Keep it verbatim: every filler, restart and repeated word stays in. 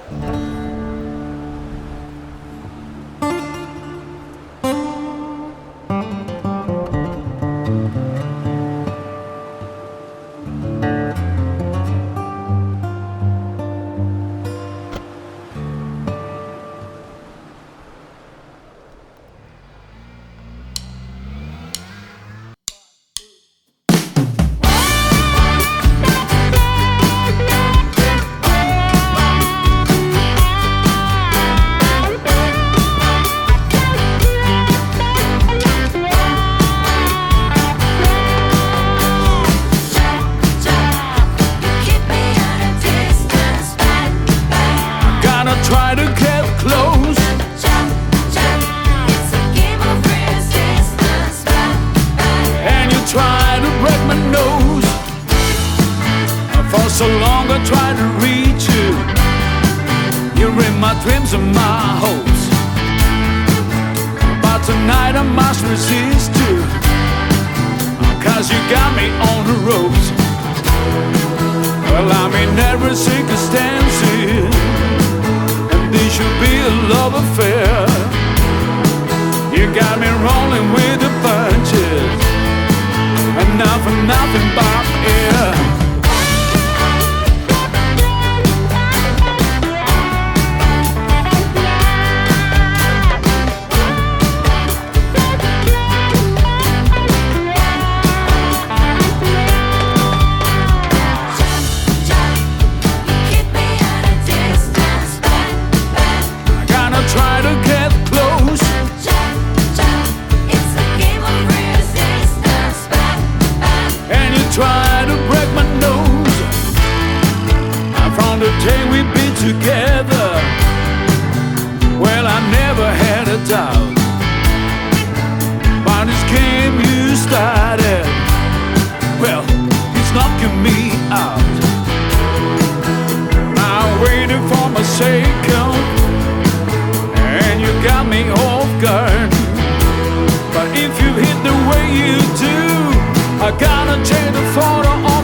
Try to get close. Jump, jump, it's a game of resistance. Back, back. And you try to break my nose. For so long I tried to reach you. You're in my dreams and my hopes. But tonight I must resist you, 'cause you got me on the ropes. Well, I'm in every circumstance. This should be a love affair. You got me rolling with the punches, and nothing, nothing but air. Try to get close. Jump, jump, it's a game of resistance. Back, back. And you try to break my nose. From the day we've been together, well, I never had a doubt. But this game you started, well, it's knocking me out. I'm waiting for my second, and you got me off guard. But if you hit the way you do, I gotta change the photo.